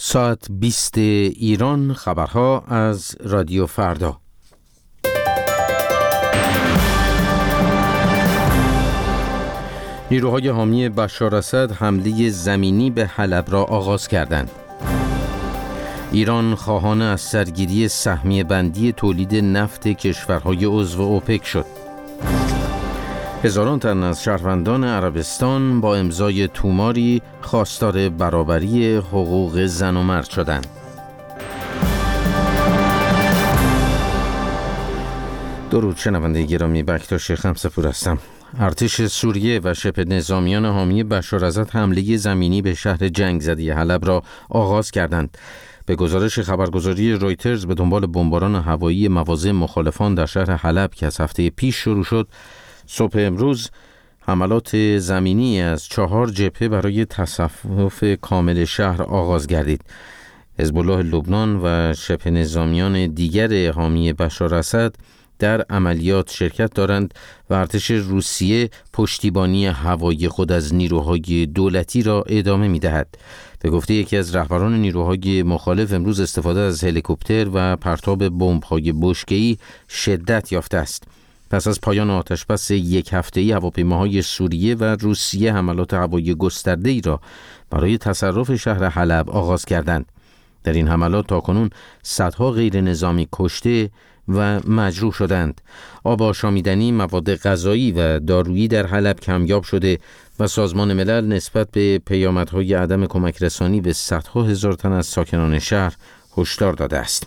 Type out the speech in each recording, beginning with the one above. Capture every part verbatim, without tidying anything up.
ساعت بیست ایران، خبرها از رادیو فردا. نیروهای حامی بشار اسد حمله زمینی به حلب را آغاز کردند. ایران خواهان از سرگیری سهمیه بندی تولید نفت کشورهای عضو اوپک شد. هزاران تن از شهروندان عربستان با امضای توماری خواستار برابری حقوق زن و مرد شدند. درود شنونده گرامی، بکتاش خمسپور هستم. ارتش سوریه و شبه نظامیان حامی بشار اسد حمله زمینی به شهر جنگ زده حلب را آغاز کردند. به گزارش خبرگزاری رویترز، به دنبال بمباران هوایی مواضع مخالفان در شهر حلب که از هفته پیش شروع شد، صبح امروز حملات زمینی از چهار جبهه برای تصفح کامل شهر آغاز گردید. حزب الله لبنان و شبه نظامیان دیگر حامی بشار اسد در عملیات شرکت دارند و ارتش روسیه پشتیبانی هوایی خود از نیروهای دولتی را ادامه می‌دهد. به گفته یکی از رهبران نیروهای مخالف، امروز استفاده از هلیکوپتر و پرتاب بمب‌های بشکه‌ای شدت یافته است. پس از پایان آتشبس یک هفته‌ای، هواپیماهای سوریه و روسیه حملات هوایی گسترده‌ای را برای تصرف شهر حلب آغاز کردند. در این حملات تاکنون صدها غیر نظامی کشته و مجروح شدند. آب آشامیدنی، مواد غذایی و دارویی در حلب کمیاب شده و سازمان ملل نسبت به پیامدهای عدم کمک رسانی به صدها هزار تن از ساکنان شهر هشدار داده است.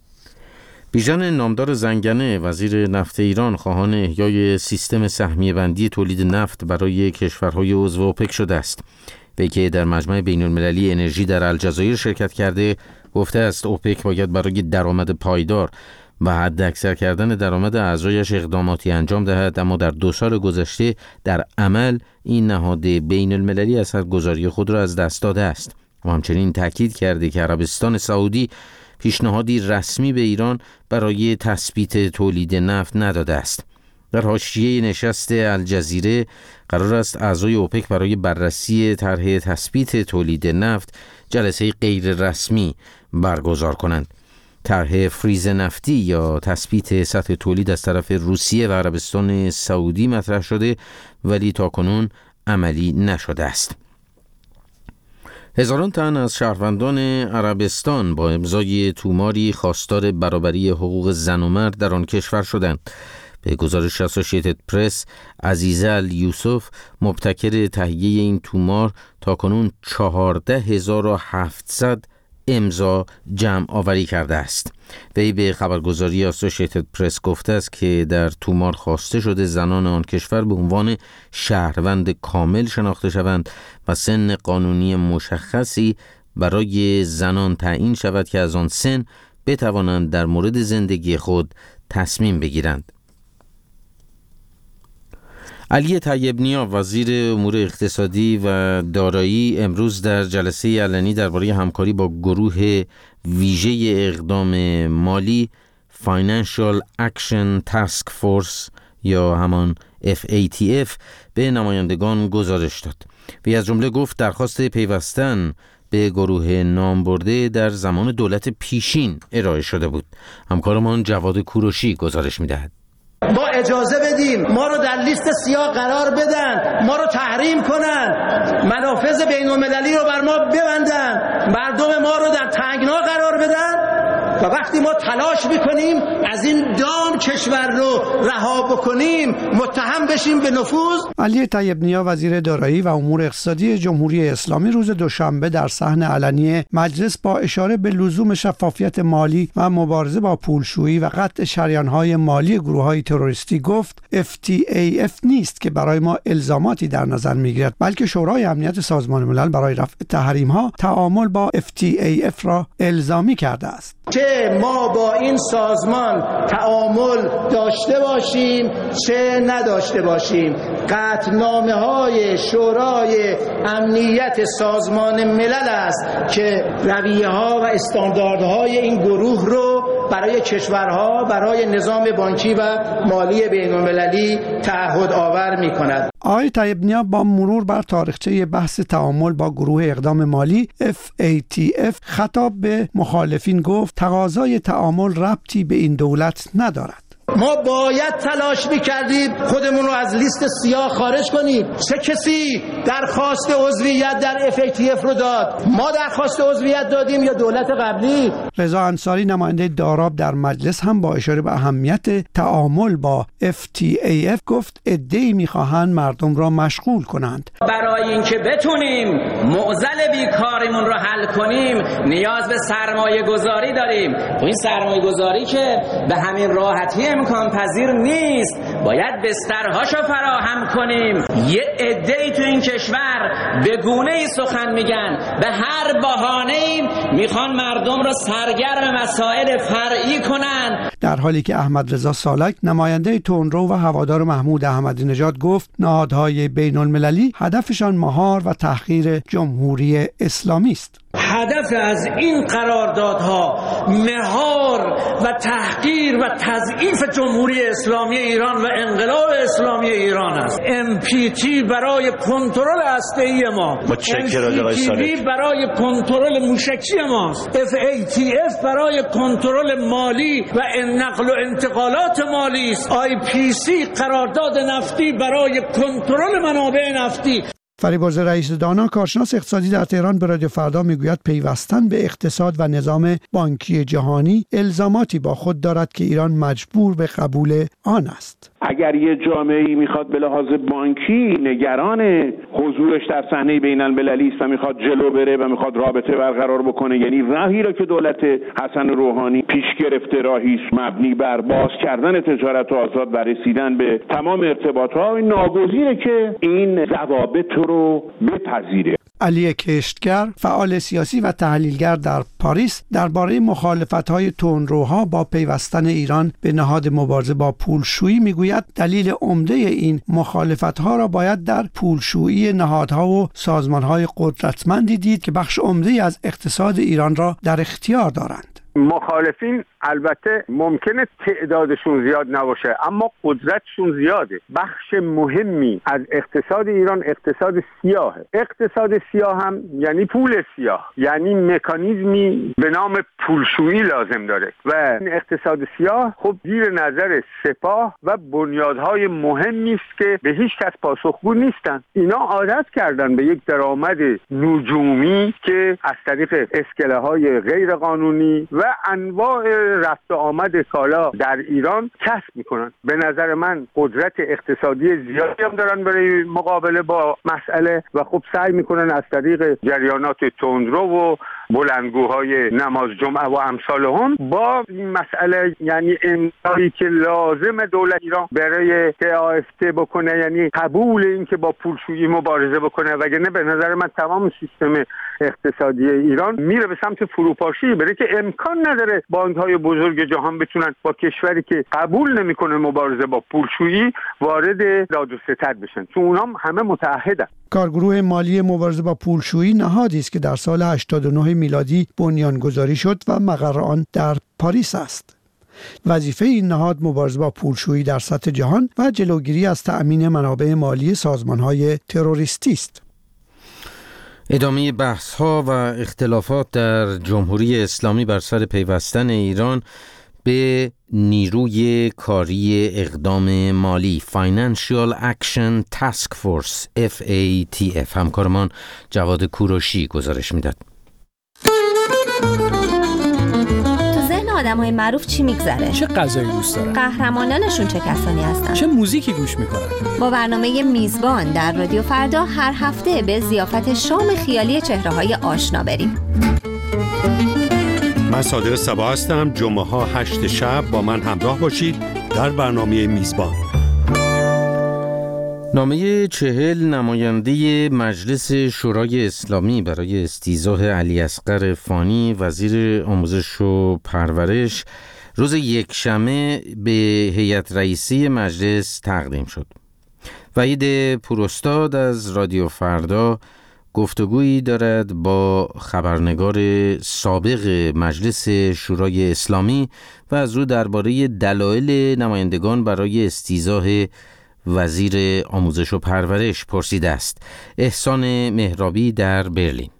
بیژن نامدار زنگنه، وزیر نفت ایران، خواهان احیای سیستم سهمیه بندی تولید نفت برای کشورهای عضو اوپک شده است. وی که در مجمع بین المللی انرژی در الجزایر شرکت کرده، گفته است اوپک باید برای درآمد پایدار و حد اکثر کردن درآمد اعضایش اقداماتی انجام دهد، اما در دو سال گذشته در عمل این نهاد بین المللی اثرگذاری خود را از دست داده است. و همچنین تاکید کرده که عربستان سعودی پیشنهادی رسمی به ایران برای تثبیت تولید نفت نداده است. در حاشیه نشست الجزیره قرار است اعضای اوپک برای بررسی طرح تثبیت تولید نفت جلسه غیر رسمی برگزار کنند. طرح فریز نفتی یا تثبیت سطح تولید از طرف روسیه و عربستان سعودی مطرح شده ولی تاکنون عملی نشده است. هزاران تن از شهروندان عربستان با امضای توماری خواستار برابری حقوق زن و مرد در آن کشور شدند. به گزارش اسوسییتد پرس، عزیزه الیوسف، مبتکر تهیه این تومار، تاکنون چهارده هزار و هفتصد امضا جمع آوری کرده است. وی به خبرگزاری اسوسییتد پرس گفته است که در تومار خواسته شده زنان آن کشور به عنوان شهروند کامل شناخته شوند و سن قانونی مشخصی برای زنان تعیین شود که از آن سن بتوانند در مورد زندگی خود تصمیم بگیرند. علی طیب نیا، وزیر امور اقتصادی و دارایی، امروز در جلسه علنی درباره همکاری با گروه ویژه اقدام مالی Financial Action Task Force یا همان اف ای تی اف به نمایندگان گزارش داد. وی از جمله گفت درخواست پیوستن به گروه نامبرده در زمان دولت پیشین ارائه شده بود. همکارمان جواد کوروشی گزارش می‌دهد. ما اجازه بدیم ما رو در لیست سیاه قرار بدن، ما رو تحریم کنن، منافذ بین المللی رو بر ما ببندن، مردم ما رو در تنگنا قرار بدن و وقتی ما تلاش میکنیم از این دام کشور رو رها بکنیم متهم بشیم به نفوذ. علی طیب نیا، وزیر دارایی و امور اقتصادی جمهوری اسلامی، روز دوشنبه در صحن علنی مجلس با اشاره به لزوم شفافیت مالی و مبارزه با پولشویی و قطع شریان‌های مالی گروه‌های تروریستی گفت اف تی ای اف نیست که برای ما الزاماتی در نظر میگیرد، بلکه شورای امنیت سازمان ملل برای رفع تحریم‌ها تعامل با اف تی ای اف را الزامی کرده است. چه ما با این سازمان تعامل داشته باشیم چه نداشته باشیم، قطعنامه های شورای امنیت سازمان ملل است که رویه ها و استانداردهای این گروه رو برای کشورها، برای نظام بانکی و مالی بین‌المللی تعهد آور می‌کند. آقای طیب نیا با مرور بر تاریخچه بحث تعامل با گروه اقدام مالی اف ای تی اف خطاب به مخالفین گفت تقاضای تعامل ربطی به این دولت ندارد. ما باید تلاش می‌کردیم خودمون رو از لیست سیاه خارج کنیم. چه کسی درخواست عضویت در اف ای تی اف رو داد؟ ما درخواست عضویت دادیم یا دولت قبلی؟ رضا انصاری نماینده داراب در مجلس هم با اشاره به اهمیت تعامل با اف تی ای اف گفت عده‌ای می‌خواهند مردم را مشغول کنند. برای اینکه بتونیم معضل بیکاریمون رو حل کنیم نیاز به سرمایه گذاری داریم. و این سرمایه گذاری که به همین راحتی امکان پذیر نیست، باید بسترهاشو فراهم کنیم. یه عده‌ای تو این کشور به گونه‌ای سخن میگن، به هر بهانه‌ای میخوان مردم رو سرگرم مسائل فرعی کنن، در حالی که احمد رضا سالک نماینده تندرو و هوادار محمود احمدی نژاد گفت نهادهای بین المللی هدفشان مهار و تحقیر جمهوری اسلامی است. هدف از این قراردادها مهار و تحقیر و تضعیف جمهوری اسلامی ایران و انقلاب اسلامی ایران است. ام پی تی برای کنترل هسته‌ای ما، ام پی تی وی برای کنترل موشکی ماست، اف ای تی اف برای کنترل مالی و نقل و انتقالات مالی است، آی پی سی قرارداد نفتی برای کنترل منابع نفتی. فریبرز رئیس دانا کارشناس اقتصادی در تهران به رادیو فردا میگوید پیوستن به اقتصاد و نظام بانکی جهانی الزاماتی با خود دارد که ایران مجبور به قبول آن است. اگر یه جامعه‌ای میخواد به لحاظ بانکی نگران حضورش در صحنه بین المللی است و میخواد جلو بره و میخواد رابطه برقرار بکنه، یعنی راهی را که دولت حسن روحانی پیش گرفته راهی است مبنی بر باز کردن تجارت آزاد و رسیدن به تمام ارتباطات، ناگزیره که این ضوابط رو بپذیره. علی کشتگر فعال سیاسی و تحلیلگر در پاریس درباره مخالفت‌های تندروها با پیوستن ایران به نهاد مبارزه با پولشویی میگوید دلیل عمده این مخالفت‌ها را باید در پولشویی نهادها و سازمان‌های قدرتمندی دید که بخش عمده‌ای از اقتصاد ایران را در اختیار دارند. مخالفین البته ممکنه تعدادشون زیاد نباشه اما قدرتشون زیاده. بخش مهمی از اقتصاد ایران اقتصاد سیاهه. اقتصاد سیاه هم یعنی پول سیاه، یعنی مکانیزمی به نام پولشویی لازم داره و این اقتصاد سیاه خب زیر نظر سپاه و بنیادهای مهمی است که به هیچ کس پاسخگو نیستن. اینا عادت کردن به یک درآمد نجومی که از طریق اسکله‌های غیر قانونی و انواع رفت و آمد کالا در ایران کسب میکنن. به نظر من قدرت اقتصادی زیادی هم دارن برای مقابله با مسئله و خب سعی میکنن از طریق جریانات تندرو و بلندگوهای نماز جمعه و امثال هم با این مسئله، یعنی امضایی که لازم دولت ایران برای که آفته بکنه، یعنی قبول این که با پولشویی مبارزه بکنه، وگرنه به نظر من تمام سیستم اقتصادی ایران میره به سمت فروپاشی، برای که امکان نداره بانک‌های بزرگ جهان بتونن با کشوری که قبول نمیکنه مبارزه با پولشویی وارد داد و ستد بشن، چون اونها هم همه متحدن. کارگروه مالی مبارزه با پولشویی نهادی است که در سال هشتاد و نه میلادی بنیانگذاری شد و مقر آن در پاریس است. وظیفه این نهاد مبارزه با پولشویی در سطح جهان و جلوگیری از تأمین منابع مالی سازمان‌های تروریستی است. ادامه بحث‌ها و اختلافات در جمهوری اسلامی بر سر پیوستن ایران به نیروی کاری اقدام مالی Financial Action Task Force اف ای تی اف همکارمان جواد کوروشی گزارش میداد. آدم‌های معروف چی میگذره؟ چه غذایی دوست دارن؟ قهرمانانشون چه کسانی هستن؟ چه موزیکی گوش میکنن؟ با برنامه میزبان در رادیو فردا هر هفته به ضیافت شام خیالی چهره‌های آشنا بریم. من صادق صبا هستم. جمعه ها هشت شب با من همراه باشید در برنامه میزبان. نامه چهل نماینده مجلس شورای اسلامی برای استیضاح علی اصغر فانی وزیر آموزش و پرورش روز یکشنبه به هیئت رئیسه مجلس تقدیم شد. وحید پوراستاد از رادیو فردا گفتگویی دارد با خبرنگار سابق مجلس شورای اسلامی و از او درباره دلایل نمایندگان برای استیضاح وزیر آموزش و پرورش پرسیده است. احسان مهرابی در برلین.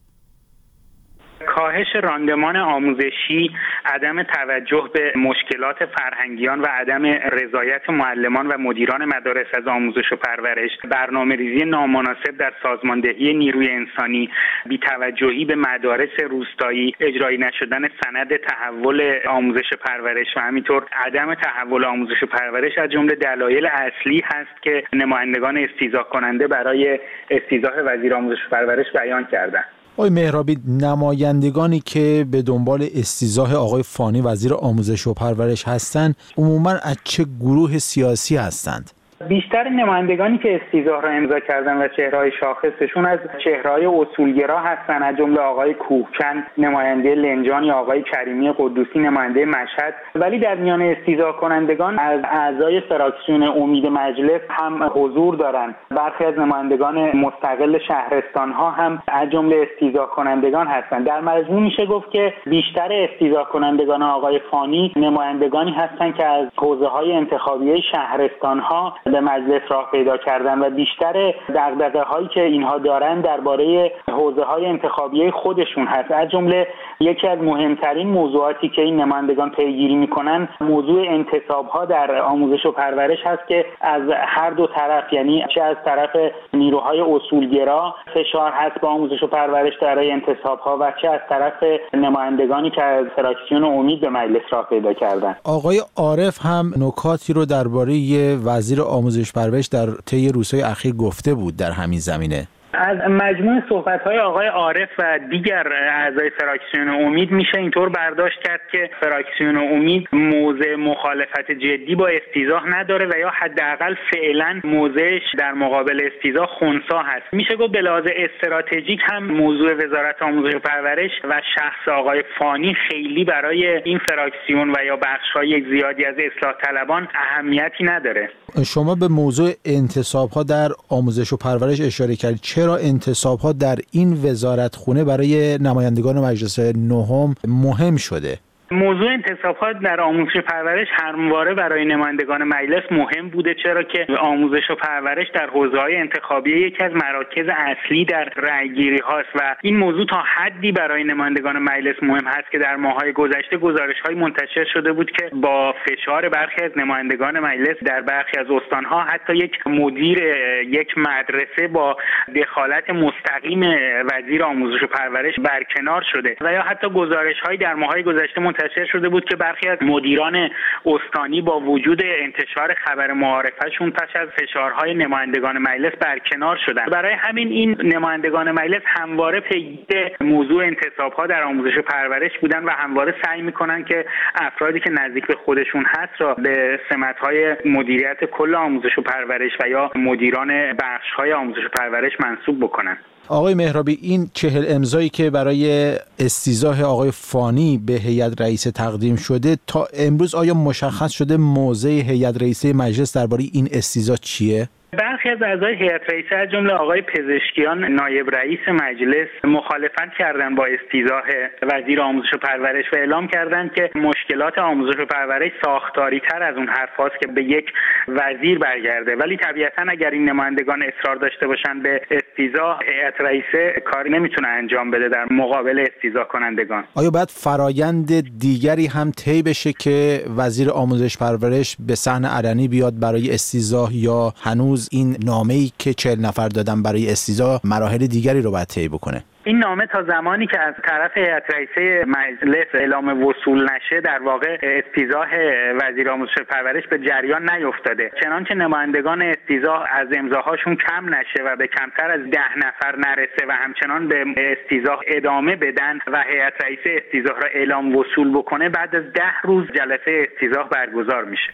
کاهش راندمان آموزشی، عدم توجه به مشکلات فرهنگیان و عدم رضایت معلمان و مدیران مدارس از آموزش و پرورش، برنامه‌ریزی نامناسب در سازماندهی نیروی انسانی، بی‌توجهی به مدارس روستایی، اجرایی نشدن سند تحول آموزش و پرورش و همینطور عدم تحول آموزش و پرورش از جمله دلایل اصلی هست که نمایندگان استیضاح کننده برای استیضاح وزیر آموزش و پرورش بیان کردند. آقای مهرابی، نمایندگانی که به دنبال استیضاح آقای فانی وزیر آموزش و پرورش هستند عموماً از چه گروه سیاسی هستند؟ بیشتر نمایندگانی که استیضاح را امضا کردن و چهره‌های شاخصشون از چهره‌های اصولگرا هستن، از جمله آقای کوهکن نماینده لنجان یا آقای کریمی قدوسی نماینده مشهد. ولی در میان استیضاح کنندگان از اعضای فراکسیون امید مجلس هم حضور دارند. برخی از نمایندگان مستقل شهرستان‌ها هم از جمله استیضاح کنندگان هستند. در مجموع میشه گفت که بیشتر استیضاح کنندگان آقای فانی نمایندگانی هستند که از حوزه‌های انتخابی شهرستان‌ها به مجلس راه پیدا کردن و بیشتر دغدغه‌هایی که اینها دارن درباره حوزه‌های انتخابی خودشون هست. از جمله یکی از مهمترین موضوعاتی که این نمایندگان پیگیری میکنن موضوع انتصاب‌ها در آموزش و پرورش هست که از هر دو طرف، یعنی چه از طرف نیروهای اصولگرا فشار هست با آموزش و پرورش برای انتصاب‌ها و چه از طرف نمایندگانی که از فراکسیون امید به مجلس راه پیدا کردن. آقای عارف هم نکاتی رو درباره وزیر آموزش پرورش در طی روزهای اخیر گفته بود در همین زمینه. از مجموع صحبت‌های آقای عارف و دیگر اعضای فراکسیون امید میشه اینطور برداشت کرد که فراکسیون امید موضع مخالفت جدی با استیضاح نداره و یا حداقل فعلا موضعش در مقابل استیضاح خنثی هست. میشه گفت به لحاظ استراتژیک هم موضوع وزارت آموزش و پرورش و شخص آقای فانی خیلی برای این فراکسیون و یا بخش‌های زیادی از اصلاح طلبان اهمیتی نداره. شما به موضوع انتصاب‌ها در آموزش و پرورش اشاره کردید. چرا انتصاب‌ها در این وزارتخونه برای نمایندگان مجلس نهم مهم شده؟ موضوع انتصاب‌ها در آموزش و پرورش همواره برای نمایندگان مجلس مهم بوده، چرا که آموزش و پرورش در حوزه‌های انتخابی یکی از مراکز اصلی در رأی‌گیری هاست و این موضوع تا حدی برای نمایندگان مجلس مهم هست که در ماه‌های گذشته گزارش‌های منتشر شده بود که با فشار برخی از نمایندگان مجلس در برخی از استان‌ها حتی یک مدیر یک مدرسه با دخالت مستقیم وزیر آموزش و پرورش برکنار شده و یا حتی گزارش‌های در ماه‌های گذشته منتشر شده بود که برخی از مدیران استانی با وجود انتشار خبر معارفه‌شون پس از فشارهای نمایندگان مجلس برکنار شدند. برای همین این نمایندگان مجلس همواره پیگیر موضوع انتصاب‌ها در آموزش و پرورش بودن و همواره سعی می‌کنن که افرادی که نزدیک به خودشون هست را به سمت‌های مدیریت کل آموزش و پرورش و یا مدیران بخش‌های آموزش و پرورش منصوب بکنن. آقای مهرابی، این چهل امضایی که برای استیضاح آقای فانی به هیئت رئیسه تقدیم شده تا امروز آیا مشخص شده موضع هیئت رئیسه مجلس درباره این استیضاح چیه؟ برخی از اعضای هیئت رئیسه از جمله آقای پزشکیان نایب رئیس مجلس مخالفت کردند با استیضاح وزیر آموزش و پرورش و اعلام کردند که مشکلات آموزش و پرورش ساختاری تر از اون حرف هاست که به یک وزیر برگرده، ولی طبیعتا اگر این نمایندگان اصرار داشته باشن به استیضاح، هیئت رئیسه کاری نمیتونه انجام بده در مقابل استیضاح کنندگان. آیا باید فرایند دیگری هم طی بشه که وزیر آموزش پرورش به صحنه علنی بیاد برای استیضاح یا هنوز این نامه‌ای که چهل نفر دادن برای استیضاح مراحل دیگری رو باید طی بکنه؟ این نامه تا زمانی که از طرف هیئت رئیسه مجلس اعلام وصول نشه در واقع استیضاح وزیر آموزش و پرورش به جریان نیفتاده، چنانچه نمایندگان استیضاح از امضاهاشون کم نشه و به کمتر از ده نفر نرسه و همچنان به استیضاح ادامه بدن و هیئت رئیسه استیضاح را اعلام وصول بکنه، بعد از ده روز جلسه استیضاح برگزار میشه.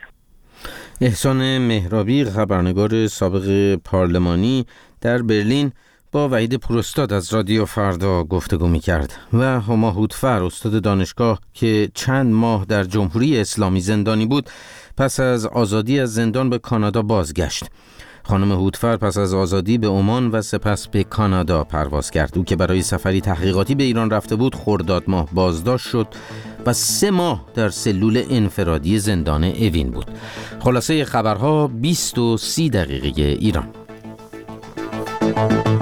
احسان مهرابی، خبرنگار سابق پارلمانی در برلین، با وحید پوراستاد از رادیو فردا گفتگو می‌کرد. و هما هوتفر، استاد دانشگاه که چند ماه در جمهوری اسلامی زندانی بود، پس از آزادی از زندان به کانادا بازگشت. خانم هودفر پس از آزادی به عمان و سپس به کانادا پرواز کرد. او که برای سفری تحقیقاتی به ایران رفته بود خرداد ماه بازداشت شد و سه ماه در سلول انفرادی زندان اوین بود. خلاصه خبرها بیست و سی دقیقه ایران.